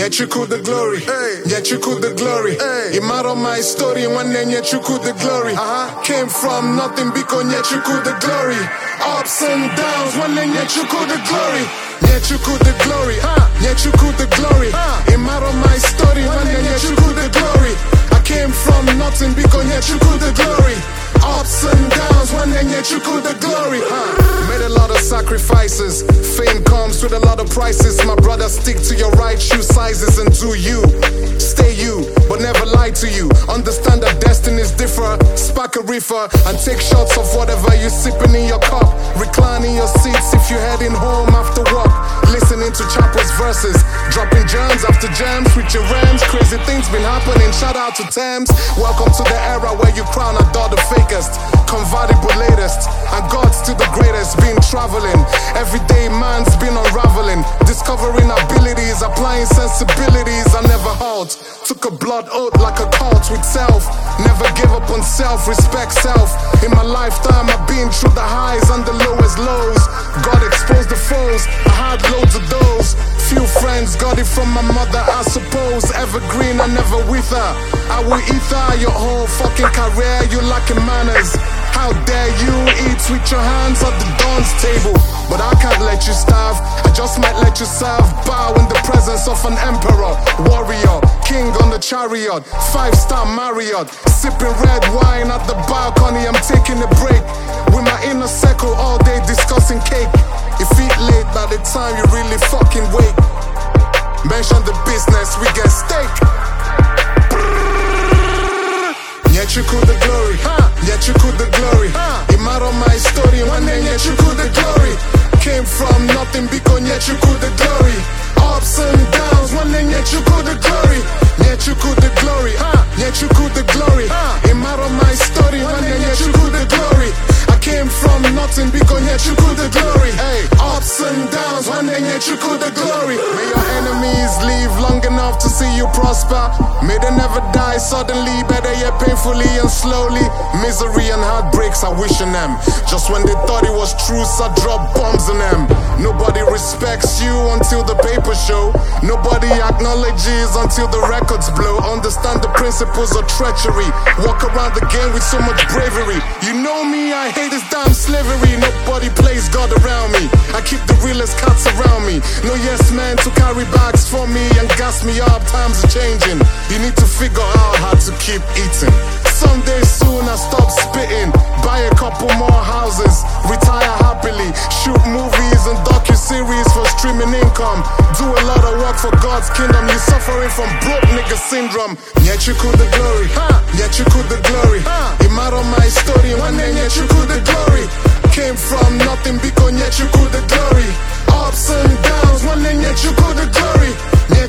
Nyechuku the glory, Nyechuku the glory. Imaro my story, one day Nyechuku the glory. Came from nothing because Nyechuku the glory. Ups and downs, one day Nyechuku the glory. Nyechuku the glory, Nyechuku the glory. Imaro my story, one day Nyechuku the glory. I came from nothing because Nyechuku the glory. Ups and downs, one day Nyechuku the glory. Made a lot of sacrifices. Fame comes with a lot of prices. My brother, stick to your right shoe sizes and do you. Stay you, but never lie to you. Understand that destinies differ. Spark a reefer and take shots of whatever you're sipping in your cup. Recline in your seats if you're heading home after work. Listening to Chapo's verses, dropping gems after gems with your rams. Crazy things been happening. Shout out to Thames. Welcome to the era where you crown adore the fakest, convertible latest, and God's still the greatest. Been traveling, everyday man's been unraveling, discovering abilities, applying sensibilities. I never halt. Took a blood oath like a cult with self. Never give up on self, respect self. In my lifetime, I've been through the highs and the lowest lows. God exposed the foes, I had loads of those. Few friends, got it from my mother, I suppose. Evergreen, I never with her. I will eat her your whole fucking career. You lacking manners. How dare you eat with your hands at the dawn's table? But I can't let you starve, I just might let you serve. Bow in the presence of an emperor, warrior, king on the chariot, 5-star Marriott. Sipping red wine at the balcony, I'm taking a break. With my inner circle all day discussing cake. If eat late by the time you really fucking wake. Mention the business, we get steak. Nyechuku the glory, Nyechuku the glory. Imaro my story, one day Nyechuku the glory. Came from nothing because Nyechuku the glory. Ups and downs, one day Nyechuku the glory. Nyechuku the glory, Nyechuku the glory. Imaro my story, one day Nyechuku the glory. I came from nothing because Nyechuku the glory. Ups and downs, one day Nyechuku the glory. May your enemies live long enough to see you prosper. May they never die suddenly, better yet painfully and slowly. Misery and heartbreaks I wish on them. Just when they thought it was truth, I dropped bombs on them. Nobody respects you until the papers show. Nobody acknowledges until the records blow. Understand the principles of treachery. Walk around the game with so much bravery. You know me, I hate this damn slavery. Nobody plays God around me. I keep the realest cats around me. No yes man to carry bags for me and gas me up. Times are changing. You need to figure out how to keep eating. Someday soon I stop spitting, buy a couple more houses, retire happily, shoot movies and docu-series for streaming income. Do a lot of work for God's kingdom. You suffering from broke nigga syndrome. Nyechuku the glory, Nyechuku the glory. Imaro my story, one day Nyechuku the glory. Came from nothing because Nyechuku the glory. Ups and downs, one day Nyechuku the glory.